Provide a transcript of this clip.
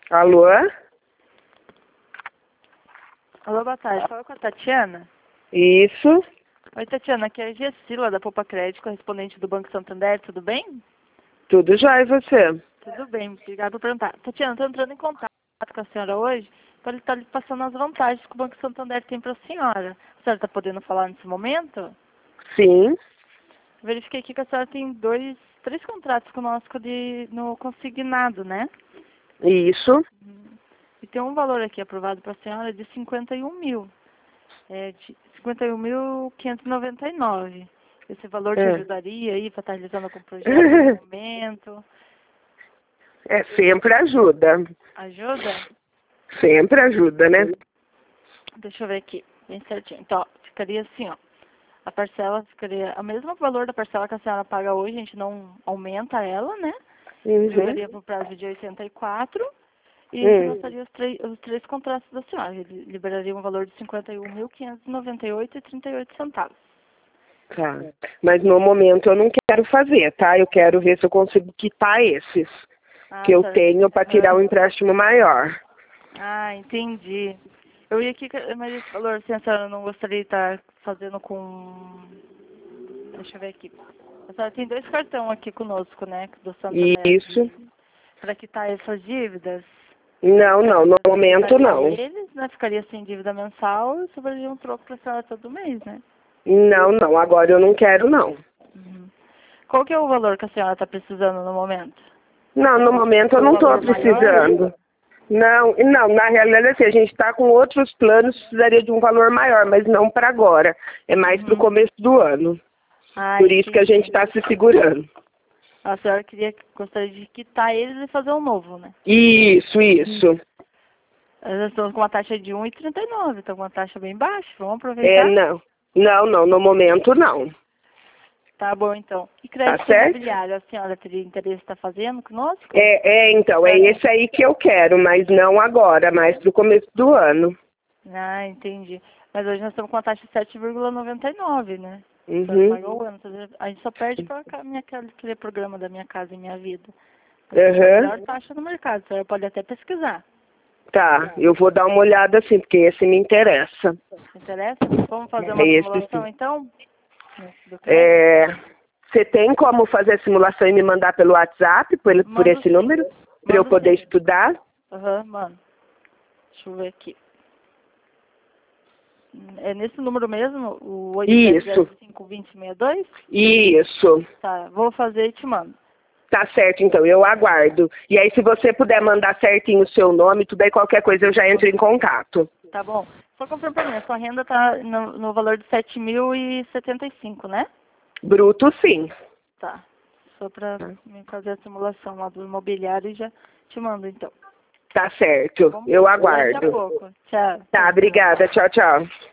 Alô? Alô, boa tarde. Fala com a Tatiana. Isso. Oi, Tatiana. Aqui é a Gessila, da Poupa Crédito, correspondente do Banco Santander. Tudo bem? Tudo já, e você? Tudo bem. Obrigada por perguntar. Tatiana, estou entrando em contato com a senhora hoje para estar lhe passando as vantagens que o Banco Santander tem para a senhora. A senhora está podendo falar nesse momento? Sim. Verifiquei aqui que a senhora tem três contratos conosco no consignado, né? Isso. E tem um valor aqui aprovado para a senhora de 51 mil. De 51.599. Esse valor te ajudaria aí para estar realizando algum projeto no momento? É, sempre ajuda. Ajuda? Sempre ajuda, né? Deixa eu ver aqui, bem certinho. Então, ó, ficaria assim, ó. A parcela ficaria o mesmo valor da parcela que a senhora paga hoje, a gente não aumenta ela, né? Jogaria para o prazo de 84 e a gente lançaria os três contratos da senhora. Ele liberaria um valor de 51.598,38 centavos. Tá. Mas no momento eu não quero fazer, tá? Eu quero ver se eu consigo quitar esses que eu tenho para tirar um empréstimo maior. Ah, entendi. Eu ia aqui, mas esse valor, assim, a senhora não gostaria de estar fazendo com... Deixa eu ver aqui. A senhora tem 2 cartões aqui conosco, né, do Santander. Isso. Para quitar essas dívidas. Não, no momento não. Eles, né, ficaria sem dívida mensal e sobraria um troco para a senhora todo mês, né? Não, agora eu não quero não. Qual que é o valor que a senhora está precisando no momento? Não, no momento eu não estou precisando. Não, na realidade assim, a gente está com outros planos, precisaria de um valor maior, mas não para agora. É mais para o começo do ano. Por isso que a gente está se segurando. A senhora gostaria de quitar eles e fazer um novo, né? Isso. Nós estamos com uma taxa de 1,39, então com uma taxa bem baixa. Vamos aproveitar? Não, no momento não. Tá bom, então. E crédito imobiliário, a senhora teria interesse em estar fazendo conosco? Então, é esse aí que eu quero, mas não agora, mais pro começo do ano. Ah, entendi. Mas hoje nós estamos com a taxa de 7,99, né? A senhora pagou o ano. A gente só perde para aquele programa da Minha Casa e Minha Vida. É a melhor taxa no mercado, a senhora pode até pesquisar. Tá, eu vou dar uma olhada assim, porque esse me interessa. Interessa? Vamos fazer uma simulação, então? Você tem como fazer a simulação e me mandar pelo WhatsApp, por esse número? Para eu poder estudar? Mano. Deixa eu ver aqui. É nesse número mesmo? O 87052062? Isso. Tá, vou fazer e te mando. Tá certo, então, eu aguardo. E aí, se você puder mandar certinho o seu nome, tudo aí, qualquer coisa, eu já entro em contato. Tá bom. Só confirma pra mim, a sua renda tá no valor de 7.075, né? Bruto, sim. Tá. Só pra me fazer a simulação lá do imobiliário e já te mando, então. Tá certo, eu aguardo. Daqui a pouco. Tchau. Tá, obrigada. Tchau.